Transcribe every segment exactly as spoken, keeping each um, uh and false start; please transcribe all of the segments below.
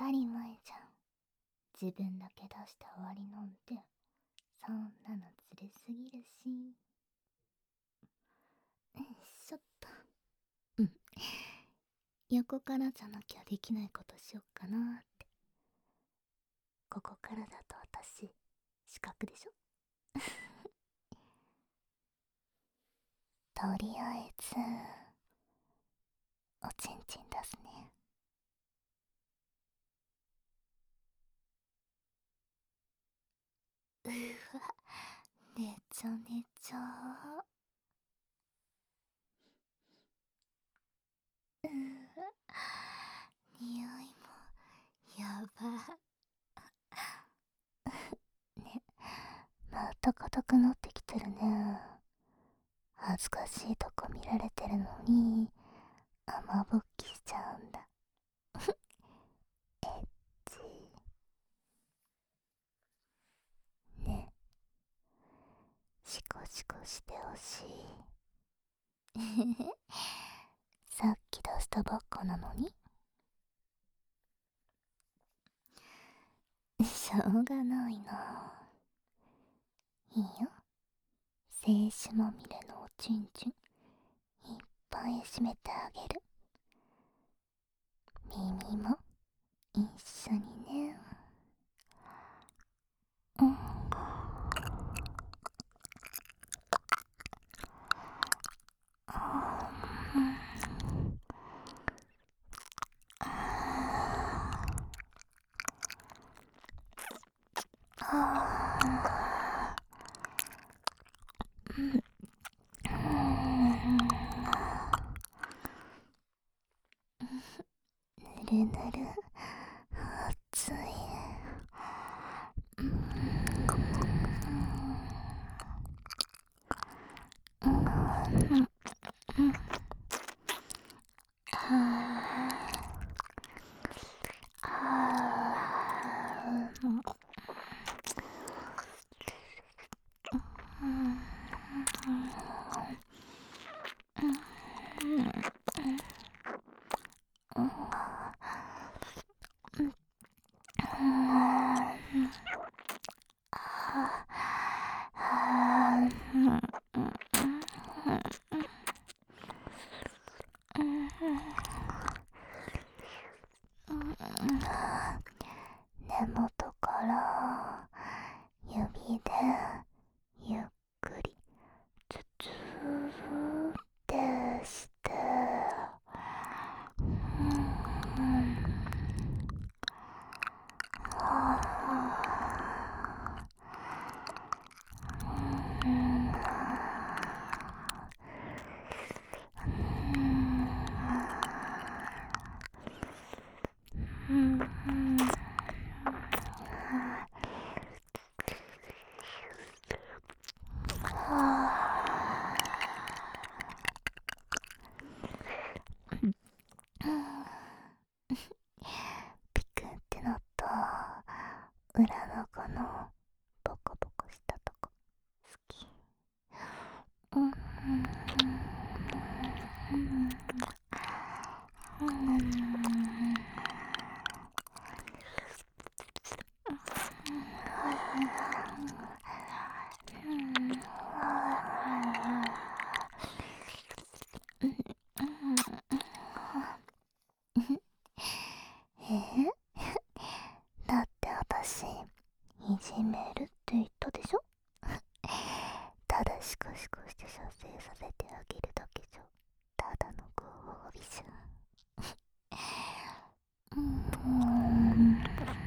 たり前じゃん。自分だけ出して終わりなんて、そんなのずるすぎるし。よいしょっと。うん。横からじゃなきゃできないことしよっかなーって。ここからだと私、四角でしょ。とりあえず、おちんちん出すね。うわ、ねちょねちょ。うわ、匂いもやば。ね、また硬くなってきてるね。恥ずかしいとこ見られてるのに雨ぼっきしちゃうんだ。エッチ。ね、シコシコしてほしい。さっき出したばっかなのに。しょうがないな。いいよ、精子まみれのおちんちんいっぱい締めてあげる。耳も一緒にね。うん。ぬるぬる、熱い。根元から指でゆっくりツツーってして、ピクってなった裏の子のボコボコしたとこ好き。うん。えだって私、いじめるって言ったでしょ。ただシコシコして射精させてあげるだけじゃただのご褒美じゃん。うーん。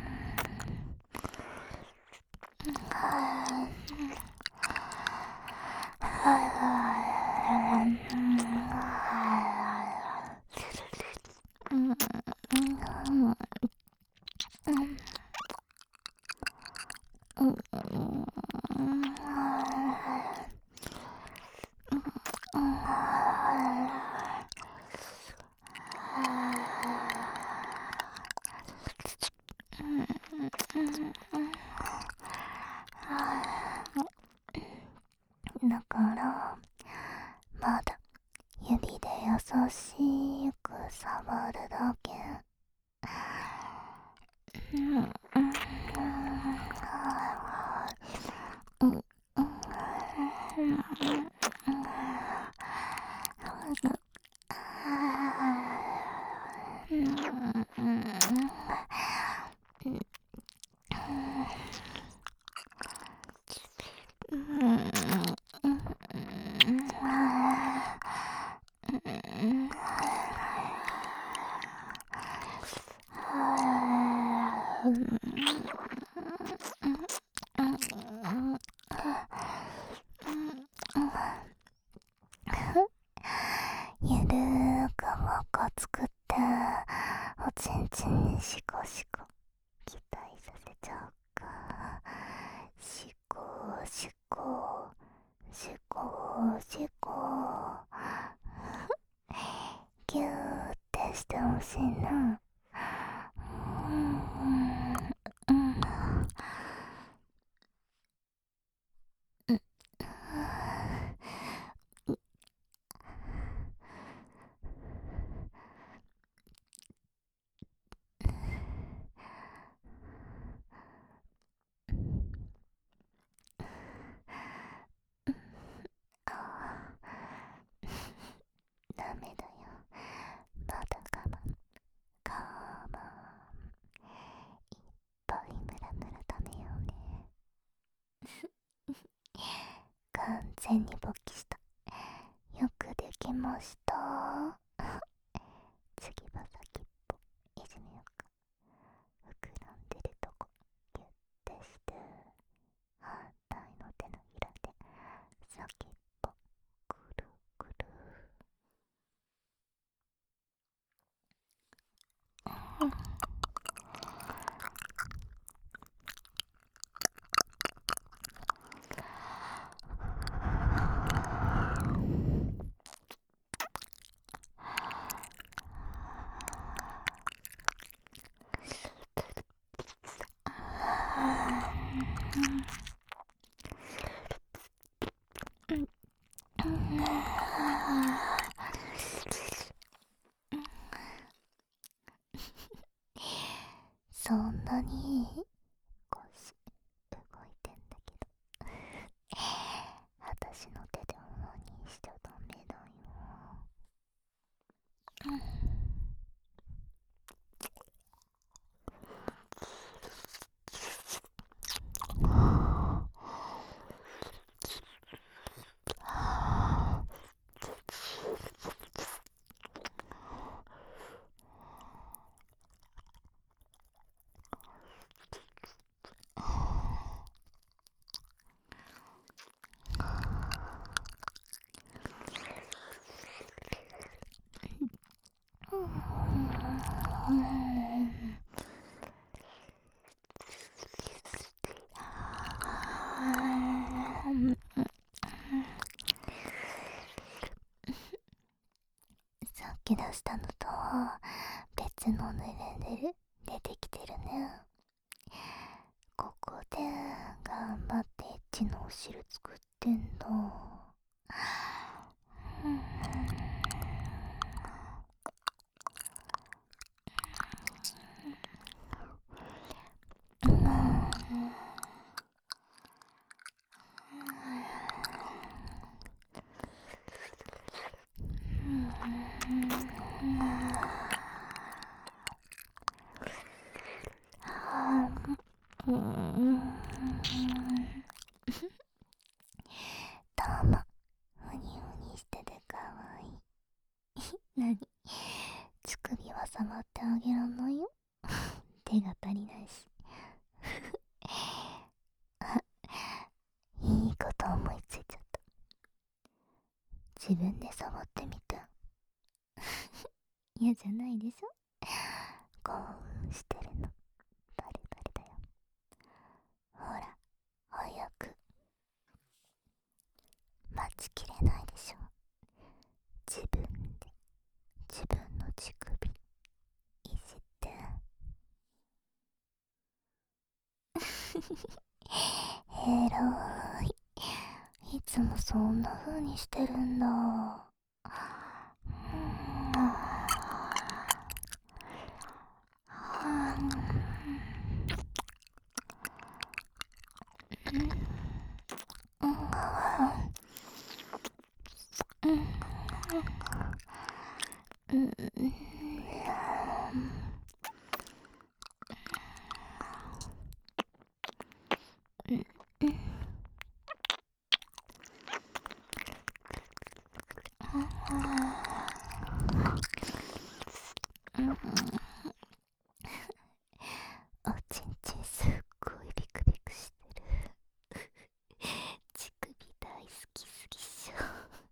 だからまだ指で優しく触るだけ。 ゆるーくもこ作っておちんちんにシコシコ期待させちゃおうか。シコシコシコシコギューってしてほしいな。うんダメだよ、まだ我慢我慢いっぱいムラムラダメよね。完全に勃起した。よくできました。次は先っぽいじめようか。膨らんでるとこギュッてして反対の手のひらで先っぽくるくる。そんなに腰動いてんだけど私の手でものにしちゃダメだよ。さっき出したのとは別のヌルヌル出てきてるね。ここで頑張ってエッチのお汁作ってんの。どうも、ふにふにしててかわいい。なに、乳首は触ってあげらんないよ。手が足りないし。あ、いいこと思いついちゃった。自分で触ってみて。嫌じゃないでしょ。興奮してるのバレバレだよ。ほら、早く。待ちきれないでしょ。自分で自分の乳首いじって。えらい、いつもそんな風にしてるんだ。 うん。おちんちんすっごいビクビクしてる。乳首大好きすぎっしょ。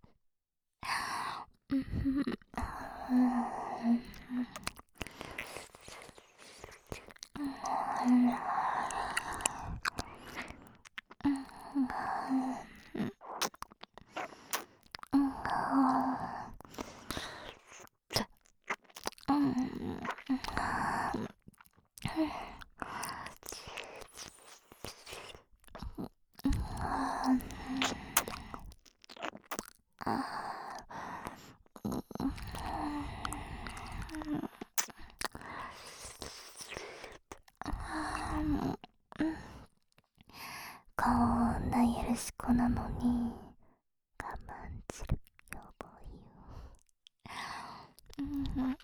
こんな許し子なのに我慢汁やばいよ。うん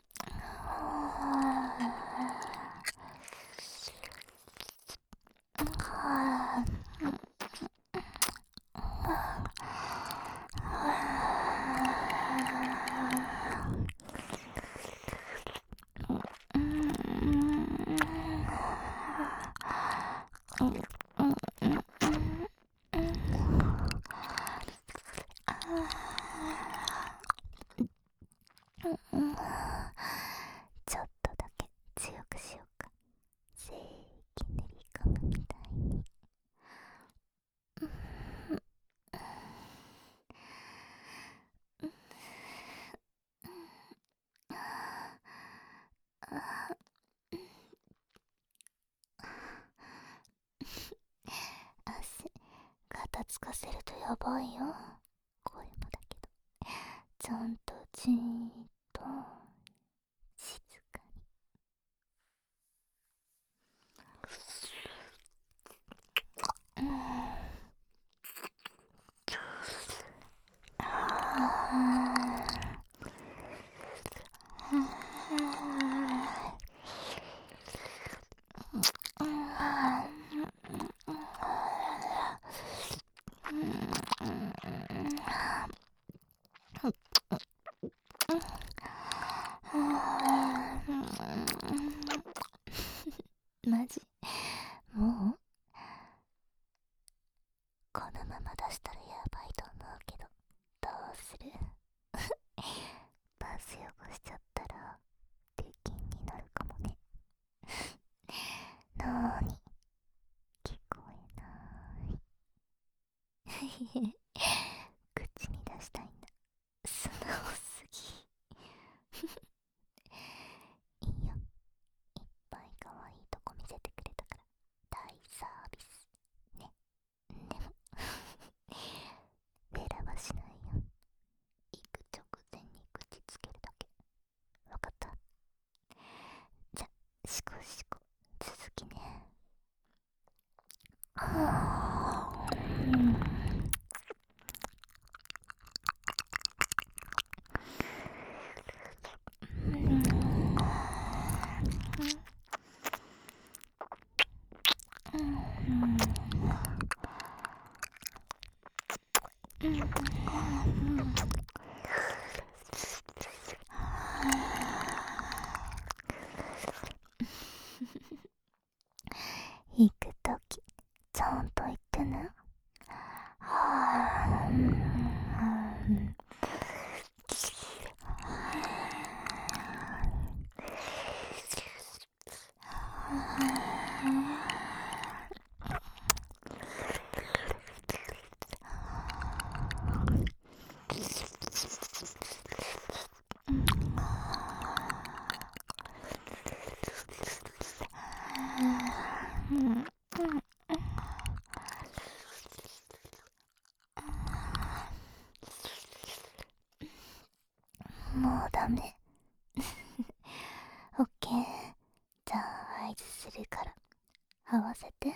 ちょっとだけ強くしようか。せーき練り込むみたいに。汗ガタつかせるとやばいよ。声もだけどちゃんとじーっと静かに。マジもうこのまま出したらやばいと思うけど、どうする？パス汚しちゃったら出禁になるかもね。なーに聞こえない。口に出したいんだ。素直すぎ。いいよ、いっぱい可愛いとこ見せてくれたから大サービスね。でもベラはしないよ。行く直前に口つけるだけ。わかった？じゃ、しこしこ続きね。はぁ、うん行くときちゃんと言ってね。はぁ、うんもうダメ。オッケー。じゃあ合図するから合わせて。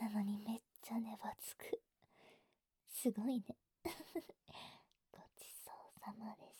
のにめっちゃ粘つく。すごいね。ごちそうさまでし